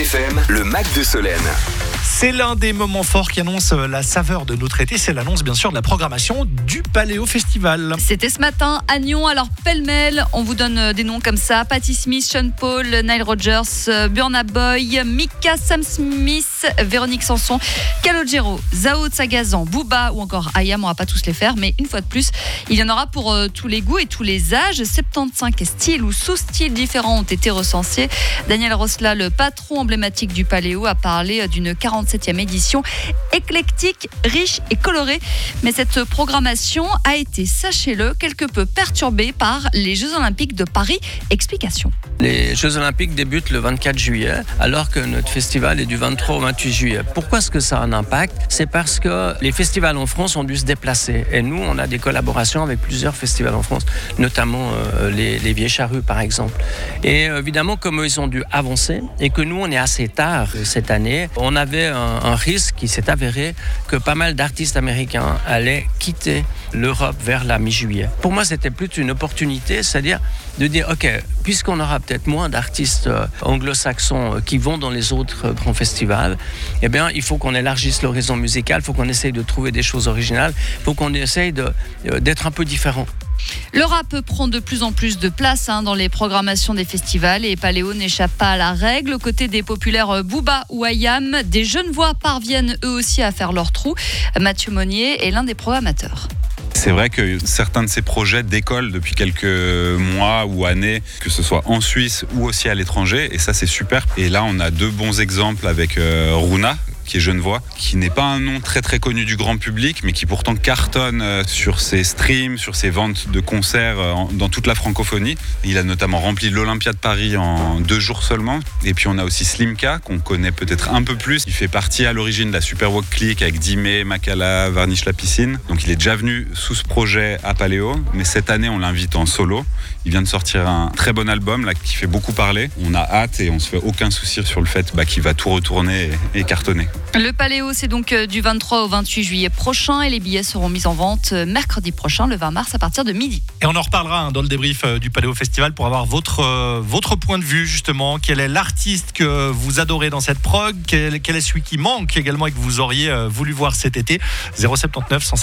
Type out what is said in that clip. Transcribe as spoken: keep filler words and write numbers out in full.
F M, le Mac de Solène. C'est l'un des moments forts qui annonce la saveur de notre été. C'est l'annonce bien sûr de la programmation du Paléo Festival. C'était ce matin à Nyon, alors pêle-mêle, on vous donne des noms comme ça: Patti Smith, Sean Paul, Nile Rodgers, Burna Boy, Mika, Sam Smith, Véronique Sanson, Calogero, Zao de Sagazan, Booba ou encore Ayam. On va pas tous les faire, mais une fois de plus, il y en aura pour euh, tous les goûts et tous les âges. soixante-quinze styles ou sous-styles différents ont été recensés. Daniel Rosla, le patron emblématique du Paléo, a parlé d'une quarante-septième édition éclectique, riche et colorée. Mais cette programmation a été, sachez-le, quelque peu perturbée par les Jeux Olympiques de Paris. Explication. Les Jeux Olympiques débutent le vingt-quatre juillet, alors que notre festival est du vingt-trois au vingt-huit juillet. Pourquoi est-ce que ça a un impact? C'est parce que les festivals en France ont dû se déplacer. Et nous, on a des collaborations avec plusieurs festivals en France, notamment euh, les, les Vieilles Charrues, par exemple. Et évidemment, comme ils ont dû avancer, et que nous, on est assez tard cette année, on avait un, un risque qui s'est avéré que pas mal d'artistes américains allaient quitter l'Europe vers la mi-juillet. Pour moi, c'était plutôt une opportunité, c'est-à-dire de dire, OK, puisqu'on aura peut-être moins d'artistes euh, anglo-saxons euh, qui vont dans les autres euh, grands festivals, eh bien, il faut qu'on élargisse l'horizon musical, il faut qu'on essaye de trouver des choses originales, il faut qu'on essaye de, euh, d'être un peu différent. Le rap prend de plus en plus de place hein, dans les programmations des festivals et Paléo n'échappe pas à la règle. Aux côtés des populaires Booba ou Ayam, des jeunes voix parviennent eux aussi à faire leur trou. Mathieu Monnier est l'un des programmateurs. C'est vrai que certains de ces projets décollent depuis quelques mois ou années, que ce soit en Suisse ou aussi à l'étranger, et ça c'est super. Et là on a deux bons exemples avec euh, Runa, qui est genevois, qui n'est pas un nom très très connu du grand public, mais qui pourtant cartonne sur ses streams, sur ses ventes de concerts dans toute la francophonie. Il a notamment rempli l'Olympia de Paris en deux jours seulement. Et puis on a aussi Slimka, qu'on connaît peut-être un peu plus. Il fait partie à l'origine de la Super Walk Click avec Dimé, Makala, Varnish la Piscine. Donc il est déjà venu sous ce projet à Paléo, mais cette année on l'invite en solo. Il vient de sortir un très bon album là, qui fait beaucoup parler. On a hâte et on se fait aucun souci sur le fait bah, qu'il va tout retourner et, et cartonner. Le Paléo, c'est donc du vingt-trois au vingt-huit juillet prochain et les billets seront mis en vente mercredi prochain, le vingt mars, à partir de midi. Et on en reparlera hein, dans le débrief du Paléo Festival pour avoir votre, euh, votre point de vue justement. Quel est l'artiste que vous adorez dans cette prog? Quel, quel est celui qui manque également et que vous auriez euh, voulu voir cet été? zéro sept neuf